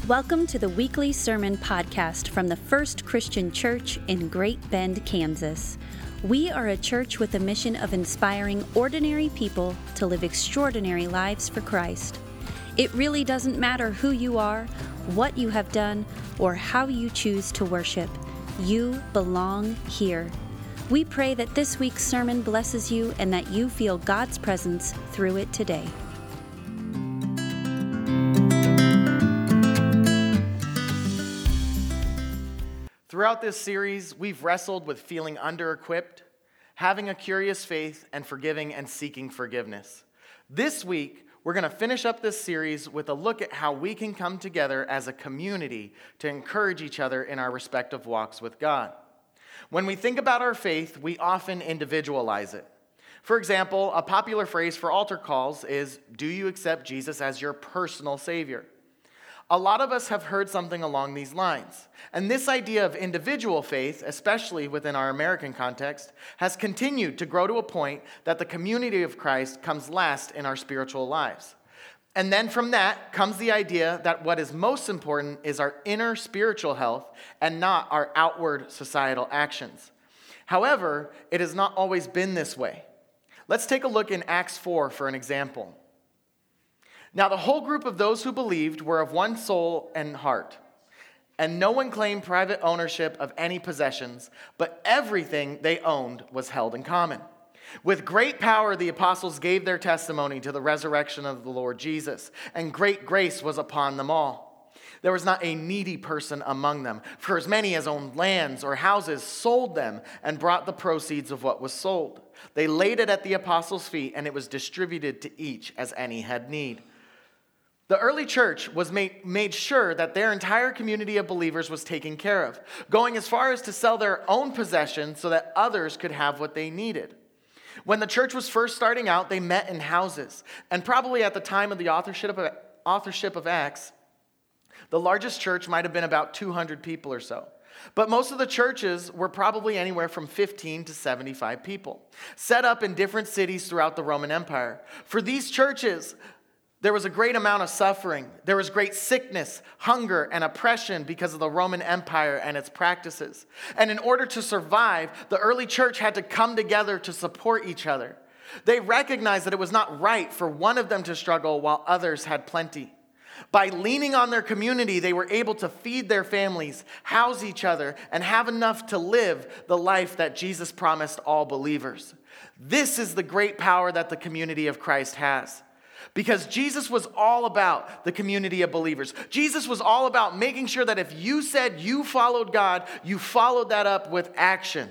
Welcome to the weekly sermon podcast from the First Christian Church in Great Bend, Kansas. We are a church with a mission of inspiring ordinary people to live extraordinary lives for Christ. It really doesn't matter who you are, what you have done, or how you choose to worship. You belong here. We pray that this week's sermon blesses you and that you feel God's presence through it today. Throughout this series, we've wrestled with feeling under-equipped, having a curious faith, and forgiving and seeking forgiveness. This week, we're going to finish up this series with a look at how we can come together as a community to encourage each other in our respective walks with God. When we think about our faith, we often individualize it. For example, a popular phrase for altar calls is, "Do you accept Jesus as your personal Savior?" A lot of us have heard something along these lines, and this idea of individual faith, especially within our American context, has continued to grow to a point that the community of Christ comes last in our spiritual lives. And then from that comes the idea that what is most important is our inner spiritual health and not our outward societal actions. However, it has not always been this way. Let's take a look in Acts 4 for an example. Now the whole group of those who believed were of one soul and heart, and no one claimed private ownership of any possessions, but everything they owned was held in common. With great power the apostles gave their testimony to the resurrection of the Lord Jesus, and great grace was upon them all. There was not a needy person among them, for as many as owned lands or houses sold them and brought the proceeds of what was sold. They laid it at the apostles' feet, and it was distributed to each as any had need. The early church was made sure that their entire community of believers was taken care of, going as far as to sell their own possessions so that others could have what they needed. When the church was first starting out, they met in houses, and probably at the time of the authorship of Acts, the largest church might have been about 200 people or so. But most of the churches were probably anywhere from 15 to 75 people, set up in different cities throughout the Roman Empire. For these churches, there was a great amount of suffering. There was great sickness, hunger, and oppression because of the Roman Empire and its practices. And in order to survive, the early church had to come together to support each other. They recognized that it was not right for one of them to struggle while others had plenty. By leaning on their community, they were able to feed their families, house each other, and have enough to live the life that Jesus promised all believers. This is the great power that the community of Christ has. Because Jesus was all about the community of believers. Jesus was all about making sure that if you said you followed God, you followed that up with action.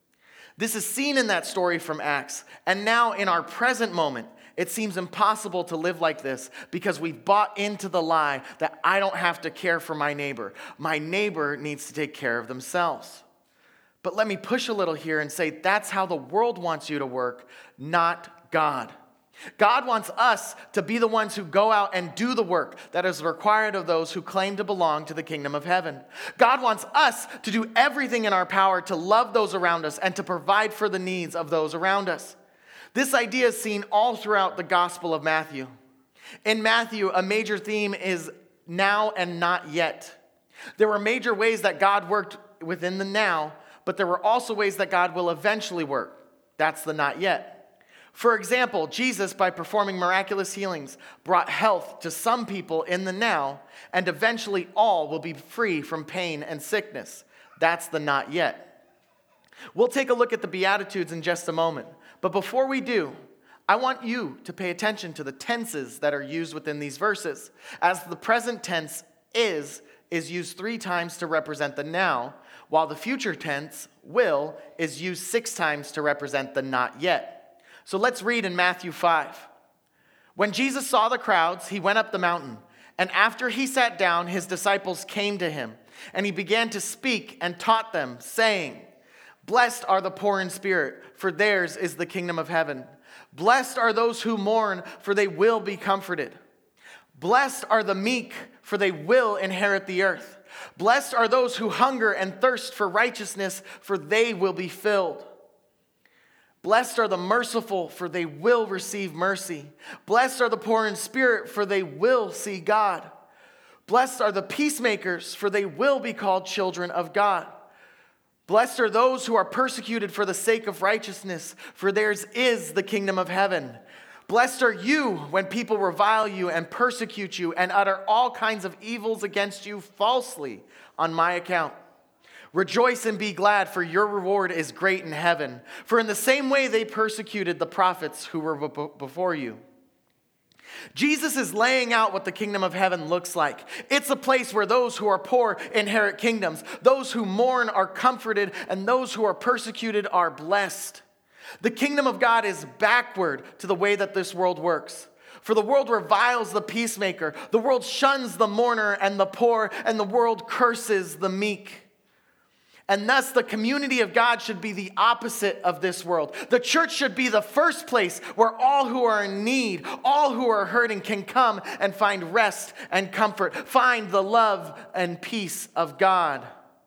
This is seen in that story from Acts. And now in our present moment, it seems impossible to live like this because we've bought into the lie that I don't have to care for my neighbor. My neighbor needs to take care of themselves. But let me push a little here and say that's how the world wants you to work, not God. God wants us to be the ones who go out and do the work that is required of those who claim to belong to the kingdom of heaven. God wants us to do everything in our power to love those around us and to provide for the needs of those around us. This idea is seen all throughout the Gospel of Matthew. In Matthew, a major theme is now and not yet. There were major ways that God worked within the now, but there were also ways that God will eventually work. That's the not yet. For example, Jesus, by performing miraculous healings, brought health to some people in the now, and eventually all will be free from pain and sickness. That's the not yet. We'll take a look at the Beatitudes in just a moment, but before we do, I want you to pay attention to the tenses that are used within these verses, as the present tense is used 3 times to represent the now, while the future tense, will, is used 6 times to represent the not yet. So let's read in Matthew 5. When Jesus saw the crowds, he went up the mountain, and after he sat down, his disciples came to him, and he began to speak and taught them, saying, "Blessed are the poor in spirit, for theirs is the kingdom of heaven. Blessed are those who mourn, for they will be comforted. Blessed are the meek, for they will inherit the earth. Blessed are those who hunger and thirst for righteousness, for they will be filled. Blessed are the merciful, for they will receive mercy. Blessed are the poor in spirit, for they will see God. Blessed are the peacemakers, for they will be called children of God. Blessed are those who are persecuted for the sake of righteousness, for theirs is the kingdom of heaven. Blessed are you when people revile you and persecute you and utter all kinds of evils against you falsely on my account. Rejoice and be glad, for your reward is great in heaven. For in the same way they persecuted the prophets who were before you. Jesus is laying out what the kingdom of heaven looks like. It's a place where those who are poor inherit kingdoms, those who mourn are comforted, and those who are persecuted are blessed. The kingdom of God is backward to the way that this world works. For the world reviles the peacemaker, the world shuns the mourner and the poor, and the world curses the meek. And thus, the community of God should be the opposite of this world. The church should be the first place where all who are in need, all who are hurting can come and find rest and comfort, find the love and peace of God.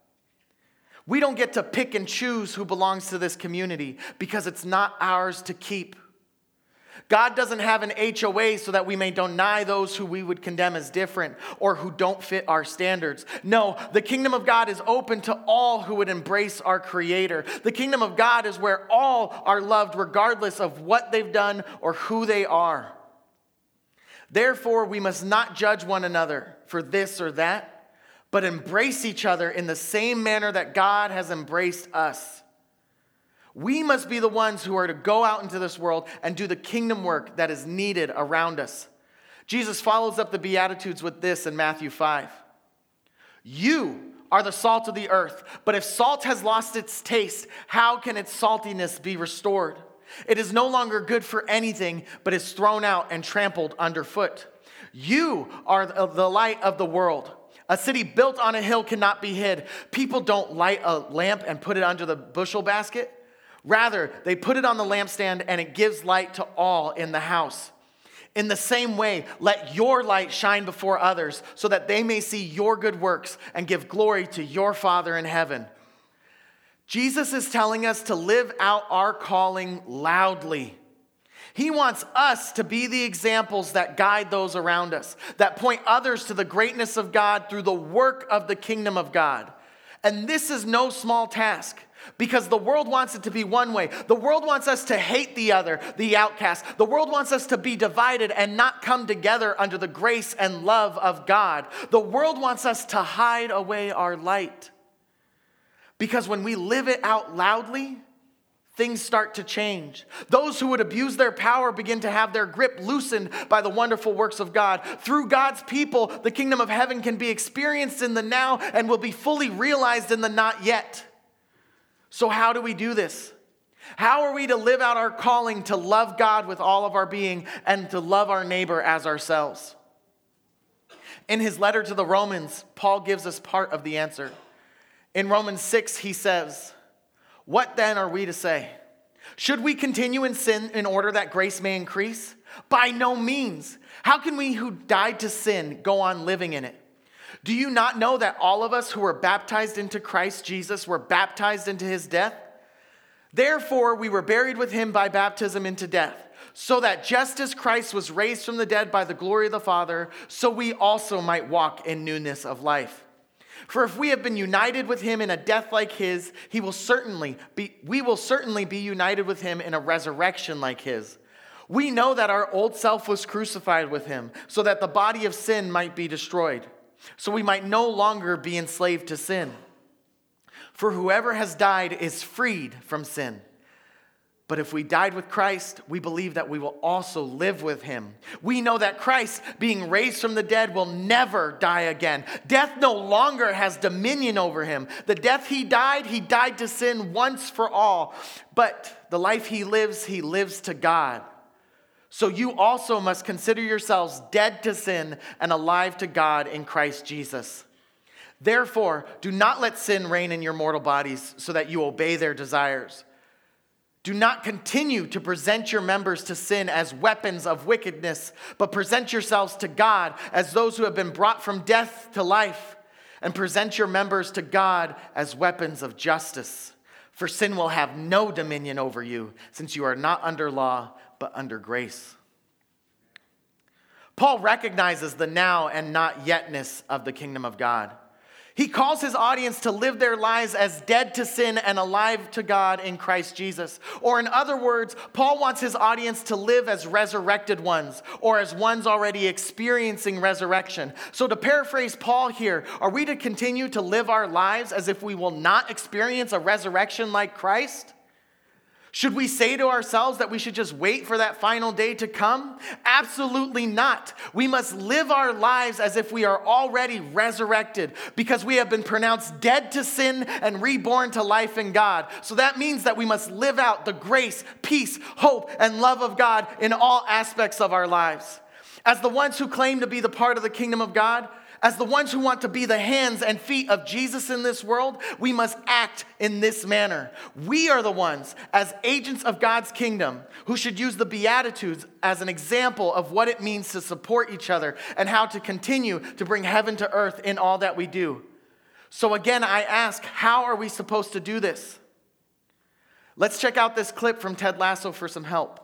We don't get to pick and choose who belongs to this community because it's not ours to keep. God doesn't have an HOA so that we may deny those who we would condemn as different or who don't fit our standards. No, the kingdom of God is open to all who would embrace our Creator. The kingdom of God is where all are loved regardless of what they've done or who they are. Therefore, we must not judge one another for this or that, but embrace each other in the same manner that God has embraced us. We must be the ones who are to go out into this world and do the kingdom work that is needed around us. Jesus follows up the Beatitudes with this in Matthew 5. You are the salt of the earth, but if salt has lost its taste, how can its saltiness be restored? It is no longer good for anything, but is thrown out and trampled underfoot. You are the light of the world. A city built on a hill cannot be hid. People don't light a lamp and put it under the bushel basket. Rather, they put it on the lampstand and it gives light to all in the house. In the same way, let your light shine before others so that they may see your good works and give glory to your Father in heaven. Jesus is telling us to live out our calling loudly. He wants us to be the examples that guide those around us, that point others to the greatness of God through the work of the kingdom of God. And this is no small task. Because the world wants it to be one way. The world wants us to hate the other, the outcast. The world wants us to be divided and not come together under the grace and love of God. The world wants us to hide away our light. Because when we live it out loudly, things start to change. Those who would abuse their power begin to have their grip loosened by the wonderful works of God. Through God's people, the kingdom of heaven can be experienced in the now and will be fully realized in the not yet. So how do we do this? How are we to live out our calling to love God with all of our being and to love our neighbor as ourselves? In his letter to the Romans, Paul gives us part of the answer. In Romans 6, he says, "What then are we to say? Should we continue in sin in order that grace may increase? By no means. How can we who died to sin go on living in it? Do you not know that all of us who were baptized into Christ Jesus were baptized into his death? Therefore, we were buried with him by baptism into death, so that just as Christ was raised from the dead by the glory of the Father, so we also might walk in newness of life. For if we have been united with him in a death like his, we will certainly be united with him in a resurrection like his. We know that our old self was crucified with him, so that the body of sin might be destroyed, so we might no longer be enslaved to sin. For whoever has died is freed from sin. But if we died with Christ, we believe that we will also live with him. We know that Christ, being raised from the dead, will never die again. Death no longer has dominion over him. The death he died to sin once for all. But the life he lives to God. So you also must consider yourselves dead to sin and alive to God in Christ Jesus. Therefore, do not let sin reign in your mortal bodies so that you obey their desires. Do not continue to present your members to sin as weapons of wickedness, but present yourselves to God as those who have been brought from death to life, and present your members to God as weapons of justice. For sin will have no dominion over you, since you are not under law, but under grace." Paul recognizes the now and not yetness of the kingdom of God. He calls his audience to live their lives as dead to sin and alive to God in Christ Jesus. Or in other words, Paul wants his audience to live as resurrected ones, or as ones already experiencing resurrection. So to paraphrase Paul here, are we to continue to live our lives as if we will not experience a resurrection like Christ? Should we say to ourselves that we should just wait for that final day to come? Absolutely not. We must live our lives as if we are already resurrected, because we have been pronounced dead to sin and reborn to life in God. So that means that we must live out the grace, peace, hope, and love of God in all aspects of our lives. As the ones who claim to be the part of the kingdom of God, as the ones who want to be the hands and feet of Jesus in this world, we must act in this manner. We are the ones, as agents of God's kingdom, who should use the Beatitudes as an example of what it means to support each other and how to continue to bring heaven to earth in all that we do. So again, I ask, how are we supposed to do this? Let's check out this clip from Ted Lasso for some help.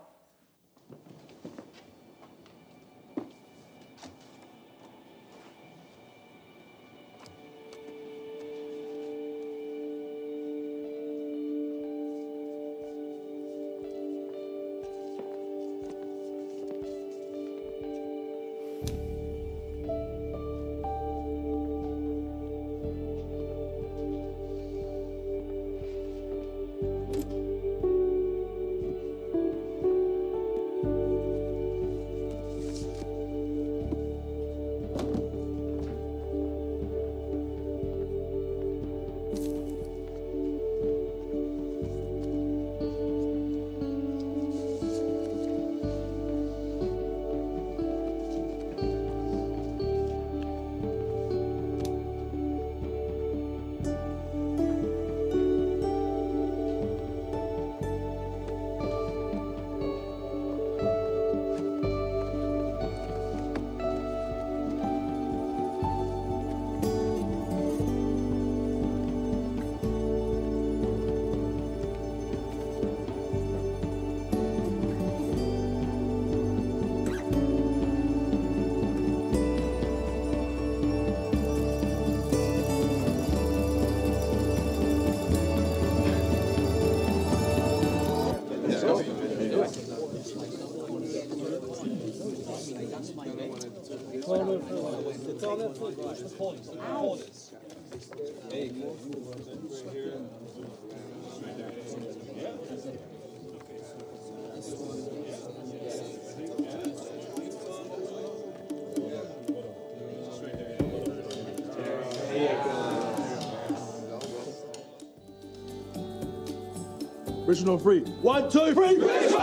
Original free. 1, 2, 3.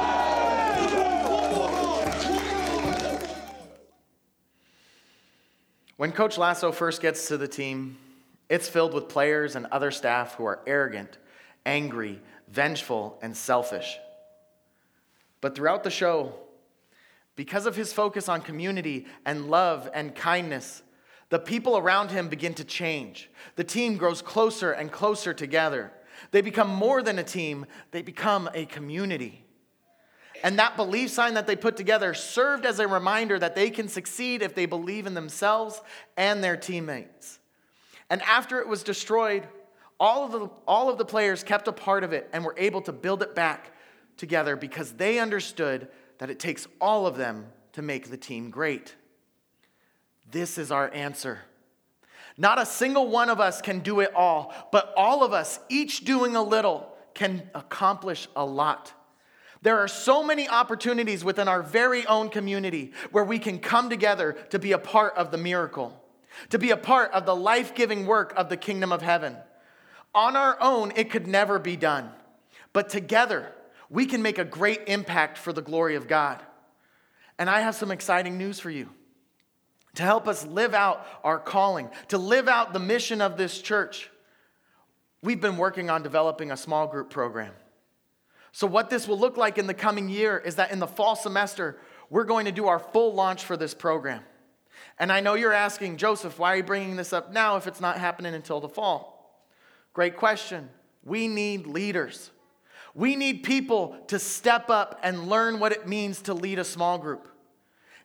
When Coach Lasso first gets to the team, it's filled with players and other staff who are arrogant, angry, vengeful, and selfish. But throughout the show, because of his focus on community and love and kindness, the people around him begin to change. The team grows closer and closer together. They become more than a team, they become a community. And that belief sign that they put together served as a reminder that they can succeed if they believe in themselves and their teammates. And after it was destroyed, all of the players kept a part of it and were able to build it back together because they understood that it takes all of them to make the team great. This is our answer. Not a single one of us can do it all, but all of us, each doing a little, can accomplish a lot. There are so many opportunities within our very own community where we can come together to be a part of the miracle, to be a part of the life-giving work of the kingdom of heaven. On our own, it could never be done. But together, we can make a great impact for the glory of God. And I have some exciting news for you. To help us live out our calling, to live out the mission of this church, we've been working on developing a small group program. So what this will look like in the coming year is that in the fall semester, we're going to do our full launch for this program. And I know you're asking, Joseph, why are you bringing this up now if it's not happening until the fall? Great question. We need leaders. We need people to step up and learn what it means to lead a small group.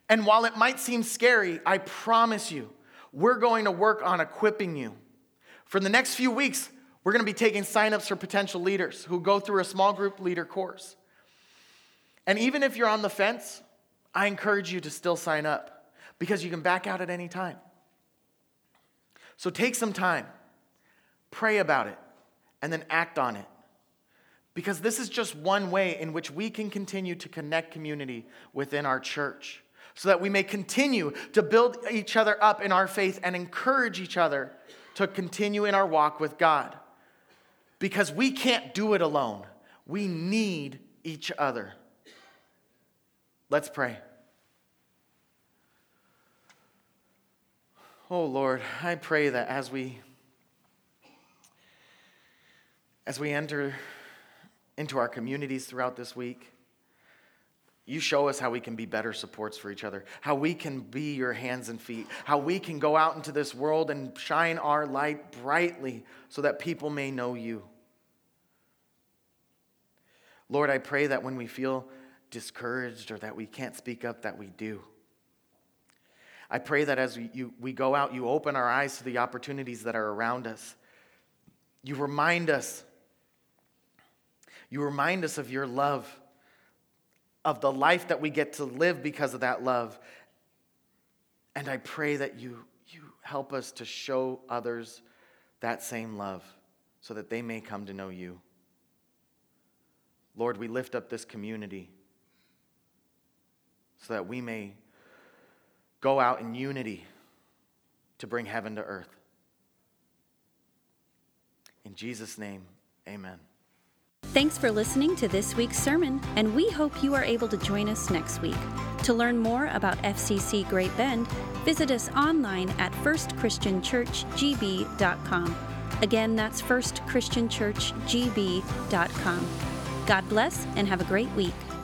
And while it might seem scary, I promise you, we're going to work on equipping you. For the next few weeks, we're going to be taking signups for potential leaders who go through a small group leader course. And even if you're on the fence, I encourage you to still sign up because you can back out at any time. So take some time, pray about it, and then act on it. Because this is just one way in which we can continue to connect community within our church so that we may continue to build each other up in our faith and encourage each other to continue in our walk with God. Because we can't do it alone. We need each other. Let's pray. Oh Lord, I pray that as we enter into our communities throughout this week, you show us how we can be better supports for each other, how we can be your hands and feet, how we can go out into this world and shine our light brightly so that people may know you. Lord, I pray that when we feel discouraged or that we can't speak up, that we do. I pray that as we go out, you open our eyes to the opportunities that are around us. You remind us of your love, of the life that we get to live because of that love. And I pray that you help us to show others that same love so that they may come to know you. Lord, we lift up this community so that we may go out in unity to bring heaven to earth. In Jesus' name, amen. Thanks for listening to this week's sermon, and we hope you are able to join us next week. To learn more about FCC Great Bend, visit us online at firstchristianchurchgb.com. Again, that's firstchristianchurchgb.com. God bless and have a great week.